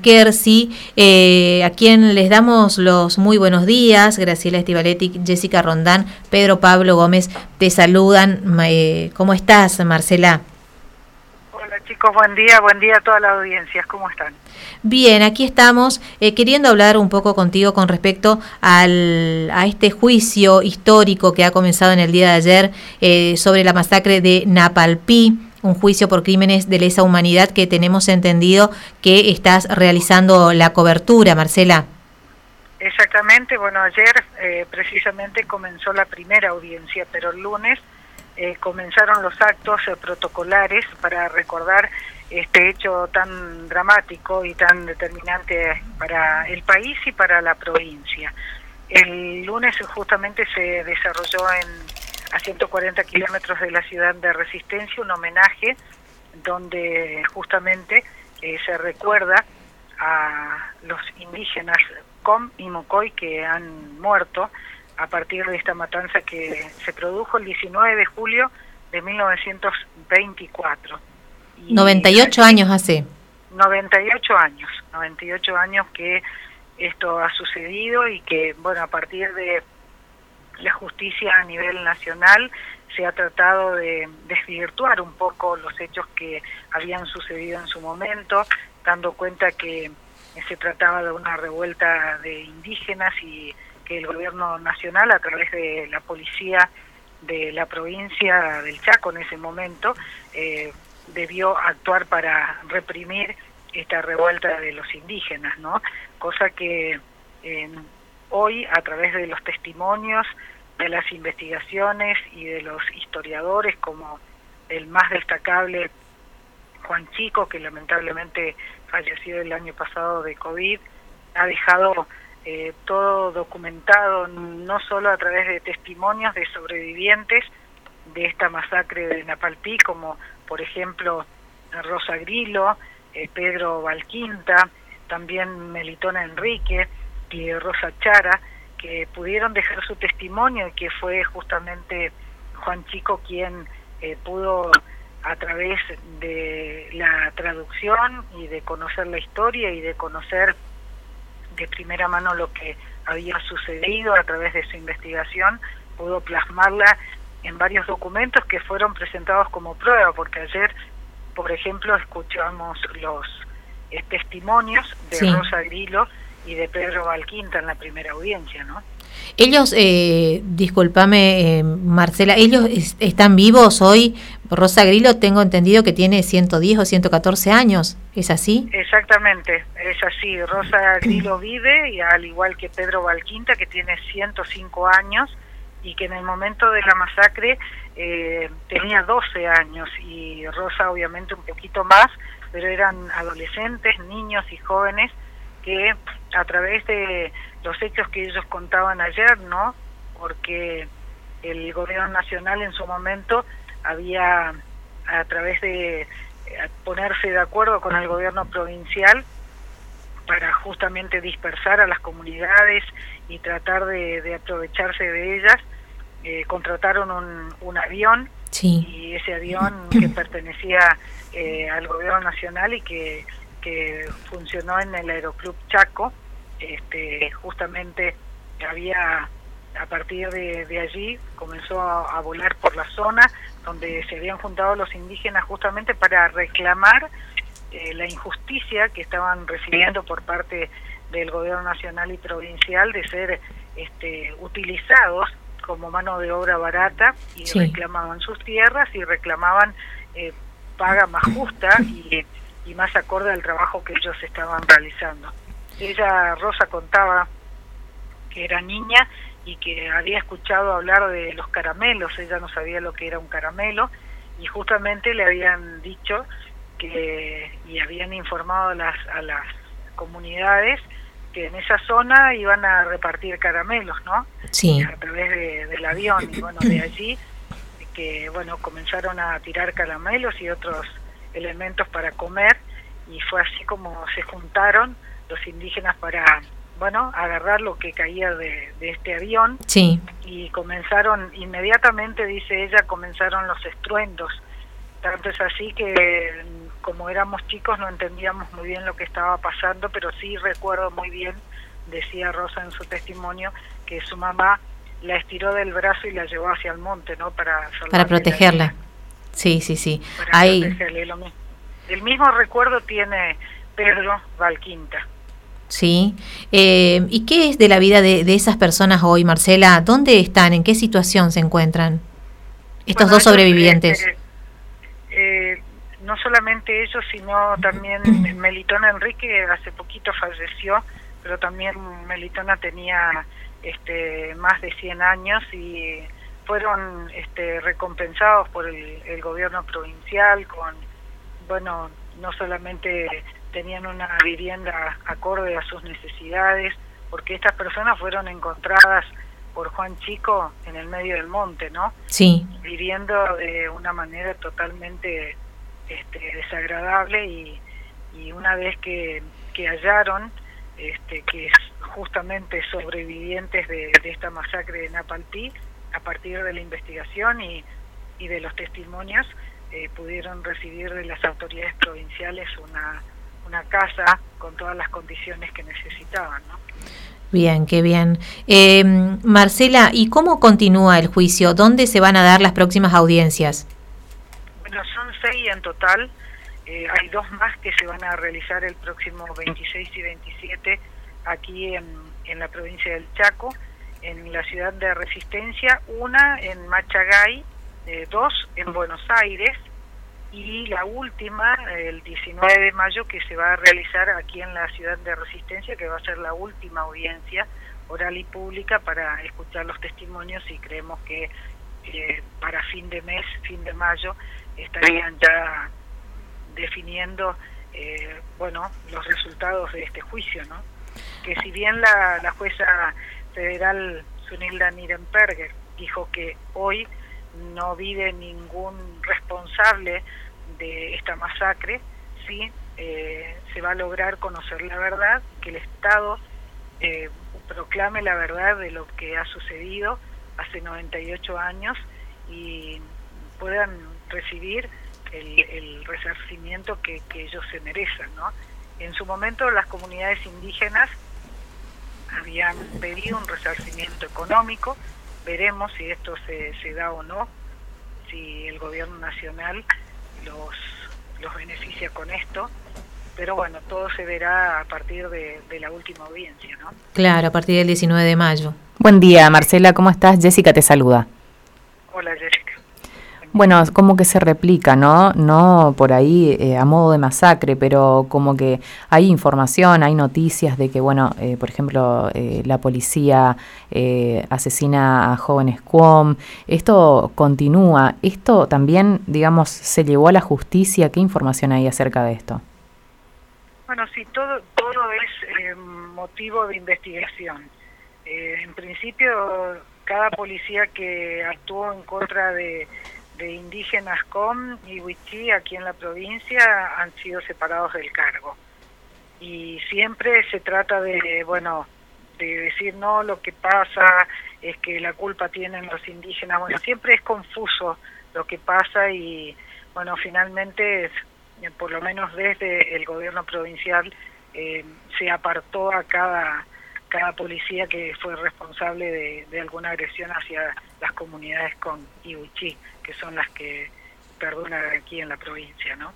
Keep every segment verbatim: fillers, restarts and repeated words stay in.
Kersi, eh, a quien les damos los muy buenos días. Graciela Estivaletti, Jessica Rondán, Pedro Pablo Gómez te saludan. Eh, ¿Cómo estás, Marcela? Hola chicos, buen día, buen día a todas las audiencias, ¿cómo están? Bien, aquí estamos eh, queriendo hablar un poco contigo con respecto al, a este juicio histórico que ha comenzado en el día de ayer eh, sobre la masacre de Napalpí, un juicio por crímenes de lesa humanidad que tenemos entendido que estás realizando la cobertura, Marcela. Exactamente, bueno, ayer eh, precisamente comenzó la primera audiencia, pero el lunes eh, comenzaron los actos eh, protocolares para recordar este hecho tan dramático y tan determinante para el país y para la provincia. El lunes justamente se desarrolló en a ciento cuarenta kilómetros de la ciudad de Resistencia un homenaje donde justamente eh, se recuerda a los indígenas Com y Mocoy que han muerto a partir de esta matanza que se produjo el diecinueve de julio de mil novecientos veinticuatro. Y noventa y ocho años hace. noventa y ocho años, noventa y ocho años que esto ha sucedido y que, bueno, a partir de la justicia a nivel nacional se ha tratado de desvirtuar un poco los hechos que habían sucedido en su momento, dando cuenta que se trataba de una revuelta de indígenas y que el gobierno nacional, a través de la policía de la provincia del Chaco en ese momento, eh, debió actuar para reprimir esta revuelta de los indígenas, ¿no? Cosa que eh, hoy, a través de los testimonios, de las investigaciones y de los historiadores, como el más destacable Juan Chico, que lamentablemente falleció el año pasado de COVID, ha dejado eh, todo documentado, no solo a través de testimonios de sobrevivientes de esta masacre de Napalpí, como por ejemplo Rosa Grillo, eh, Pedro Valquinta, también Melitona Enrique y Rosa Chara, que pudieron dejar su testimonio y que fue justamente Juan Chico quien eh, pudo, a través de la traducción y de conocer la historia y de conocer de primera mano lo que había sucedido a través de su investigación, pudo plasmarla en varios documentos que fueron presentados como prueba, porque ayer, por ejemplo, escuchamos los eh, testimonios de sí. Rosa Grillo y de Pedro Valquinta en la primera audiencia, ¿no? Ellos, eh, discúlpame, eh, Marcela, ¿ellos es, están vivos hoy? Rosa Grillo tengo entendido que tiene ciento diez o ciento catorce años, ¿es así? Exactamente, es así. Rosa Grillo vive, y al igual que Pedro Valquinta, que tiene ciento cinco años, y que en el momento de la masacre eh, tenía doce años, y Rosa obviamente un poquito más, pero eran adolescentes, niños y jóvenes que a través de los hechos que ellos contaban ayer, ¿no? Porque el gobierno nacional en su momento había, a través de ponerse de acuerdo con el gobierno provincial para justamente dispersar a las comunidades y tratar de, de aprovecharse de ellas, eh, contrataron un, un avión, sí. Y ese avión que pertenecía eh, al gobierno nacional y que que funcionó en el Aeroclub Chaco, este, justamente había, a partir de, de allí, comenzó a, a volar por la zona donde se habían juntado los indígenas justamente para reclamar eh, la injusticia que estaban recibiendo por parte del gobierno nacional y provincial de ser este, utilizados como mano de obra barata, y sí. reclamaban sus tierras y reclamaban eh, paga más justa y y más acorde al trabajo que ellos estaban realizando. Ella, Rosa, contaba que era niña y que había escuchado hablar de los caramelos. Ella no sabía lo que era un caramelo, y justamente le habían dicho que y habían informado a las, a las comunidades que en esa zona iban a repartir caramelos, ¿no? Sí. A través de, del avión, y bueno, de allí que bueno comenzaron a tirar caramelos y otros elementos para comer, y fue así como se juntaron los indígenas para, bueno, agarrar lo que caía de, de este avión, sí. y comenzaron inmediatamente, dice ella, comenzaron los estruendos, tanto es así que como éramos chicos no entendíamos muy bien lo que estaba pasando, pero sí recuerdo muy bien, decía Rosa en su testimonio, que su mamá la estiró del brazo y la llevó hacia el monte, ¿no? Para, para protegerla. Sí, sí, sí. Para Hay... protegerle, lo mismo. El mismo recuerdo tiene Pedro Valquinta. Sí. Eh, ¿Y qué es de la vida de, de esas personas hoy, Marcela? ¿Dónde están? ¿En qué situación se encuentran estos Bueno, dos sobrevivientes? Eh, eh, no solamente ellos, sino también Melitona Enrique, hace poquito falleció, pero también Melitona tenía este, más de cien años y fueron este, recompensados por el, el gobierno provincial con, bueno, no solamente tenían una vivienda acorde a sus necesidades, porque estas personas fueron encontradas por Juan Chico en el medio del monte, ¿no? Sí. Viviendo de una manera totalmente este, desagradable y, y una vez que, que hallaron este, que es justamente sobrevivientes de, de esta masacre de Napalpí, a partir de la investigación y, y de los testimonios, eh, pudieron recibir de las autoridades provinciales una, una casa con todas las condiciones que necesitaban, ¿no? Bien, qué bien. Eh, Marcela, ¿y cómo continúa el juicio? ¿Dónde se van a dar las próximas audiencias? Bueno, son seis en total. Eh, hay dos más que se van a realizar el próximo veintiséis y veintisiete aquí en, en la provincia del Chaco, en la ciudad de Resistencia, una en Machagay, eh, dos en Buenos Aires, y la última, el diecinueve de mayo, que se va a realizar aquí en la ciudad de Resistencia, que va a ser la última audiencia oral y pública para escuchar los testimonios, y creemos que eh, para fin de mes, fin de mayo, estarían ya definiendo eh, bueno, los resultados de este juicio, ¿no? Que si bien la, la jueza federal Zunilda Nirenberger dijo que hoy no vive ningún responsable de esta masacre, sí eh, se va a lograr conocer la verdad, que el Estado eh, proclame la verdad de lo que ha sucedido hace noventa y ocho años y puedan recibir el, el resarcimiento que, que ellos se merecen, ¿no? En su momento las comunidades indígenas habían pedido un resarcimiento económico, veremos si esto se, se da o no, si el gobierno nacional los, los beneficia con esto, pero bueno, todo se verá a partir de, de la última audiencia, ¿no? Claro, a partir del diecinueve de mayo. Buen día, Marcela, ¿cómo estás? Jessica te saluda. Hola, Jessica. Bueno, como que se replica, ¿no? No por ahí eh, a modo de masacre, pero como que hay información, hay noticias de que, bueno, eh, por ejemplo, eh, la policía eh, asesina a jóvenes Cuom. Esto continúa. ¿Esto también, digamos, se llevó a la justicia? ¿Qué información hay acerca de esto? Bueno, sí, todo, todo es eh, motivo de investigación. Eh, en principio, cada policía que actuó en contra de de indígenas Com y Wichí aquí en la provincia han sido separados del cargo. Y siempre se trata de, bueno, de decir, no, lo que pasa es que la culpa tienen los indígenas. Bueno, siempre es confuso lo que pasa y, bueno, finalmente, por lo menos desde el gobierno provincial, eh, se apartó a cada cada policía que fue responsable de, de alguna agresión hacia las comunidades con Iwichí, que son las que perduran aquí en la provincia, ¿no?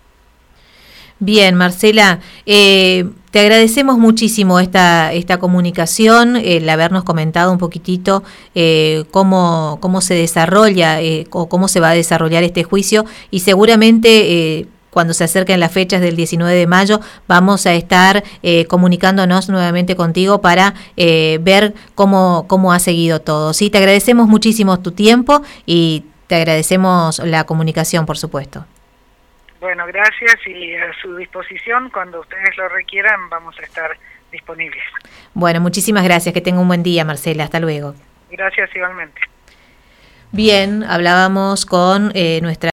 Bien, Marcela, eh, te agradecemos muchísimo esta esta comunicación, el habernos comentado un poquitito eh, cómo cómo se desarrolla eh, o cómo se va a desarrollar este juicio y seguramente eh, cuando se acerquen las fechas del diecinueve de mayo, vamos a estar eh, comunicándonos nuevamente contigo para eh, ver cómo, cómo ha seguido todo. Sí, te agradecemos muchísimo tu tiempo y te agradecemos la comunicación, por supuesto. Bueno, gracias y a su disposición, cuando ustedes lo requieran, vamos a estar disponibles. Bueno, muchísimas gracias, que tenga un buen día, Marcela, hasta luego. Gracias igualmente. Bien, hablábamos con eh, nuestra